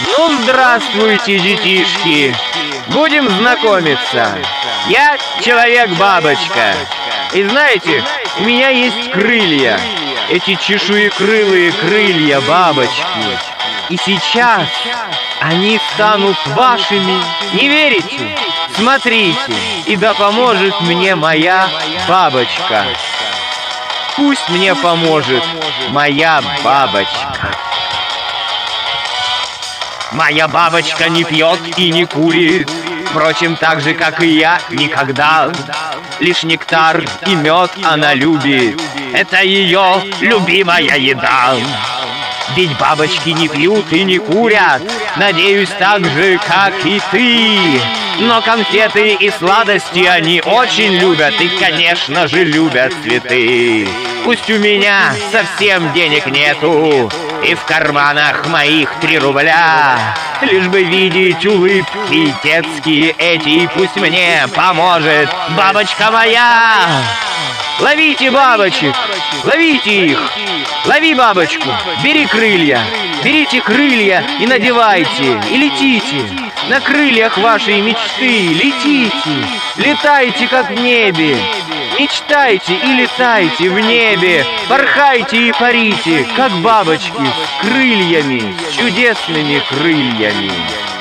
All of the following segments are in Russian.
Ну, здравствуйте, детишки! Будем знакомиться. Я человек-бабочка. И знаете, у меня есть крылья. Эти чешуекрылые крылья бабочки. И сейчас они станут вашими. Не верите? Смотрите, и да поможет мне моя бабочка. Пусть мне поможет моя бабочка. Моя бабочка не пьет и не курит, впрочем, так же, как и я, никогда. Лишь нектар и мед она любит, это ее любимая еда. Ведь бабочки не пьют и не курят, надеюсь, так же, как и ты. Но конфеты и сладости они очень любят и, конечно же, любят цветы. Пусть у меня совсем денег нету, и в карманах моих 3 рубля, лишь бы видеть улыбки детские эти, пусть мне поможет бабочка моя. Ловите бабочек, ловите их, лови бабочку, бери крылья, берите крылья и надевайте, и летите. На крыльях вашей мечты летите, летайте, как в небе. Мечтайте и летайте в небе, порхайте и парите, как бабочки, с крыльями, с чудесными крыльями.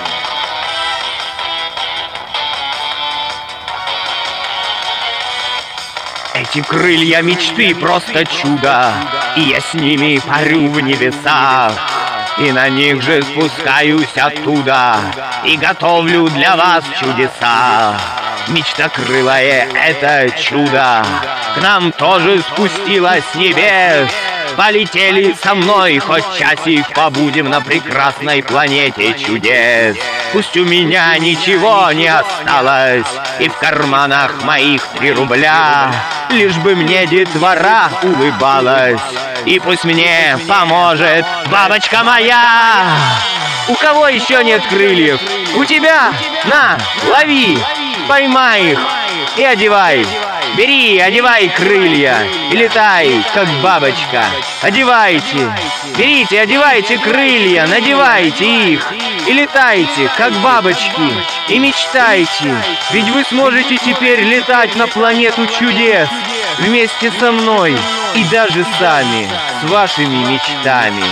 Эти крылья мечты просто чудо, и я с ними парю в небесах. И на них же спускаюсь оттуда, и готовлю для вас чудеса. Мечтокрылое это чудо к нам тоже спустилось с небес. Полетели со мной, хоть часик побудем на прекрасной планете чудес. Пусть у меня ничего не осталось, и в карманах моих 3 рубля, лишь бы мне детвора улыбалась, и пусть мне поможет бабочка моя. У кого еще нет крыльев? У тебя? На, лови, поймай их и одевай. Бери, одевай крылья и летай, как бабочка. Одевайте, берите, одевайте крылья, надевайте их и летайте, как бабочки, и мечтайте. Ведь вы сможете теперь летать на планету чудес вместе со мной и даже сами с вашими мечтами.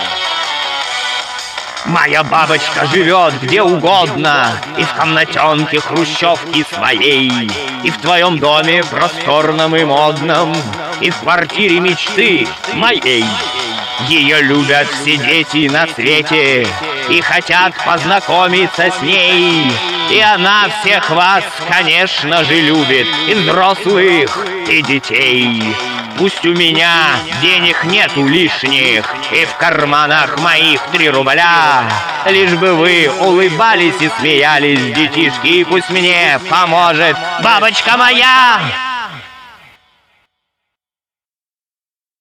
Моя бабочка живет где угодно, и в комнатенке хрущевки своей, и в твоем доме просторном и модном, и в квартире мечты моей. Ее любят все дети на свете и хотят познакомиться с ней. И она всех вас, конечно же, любит, и взрослых, и детей. Пусть у меня денег нету лишних, и в карманах моих 3 рубля, лишь бы вы улыбались и смеялись, детишки, и пусть мне поможет бабочка моя.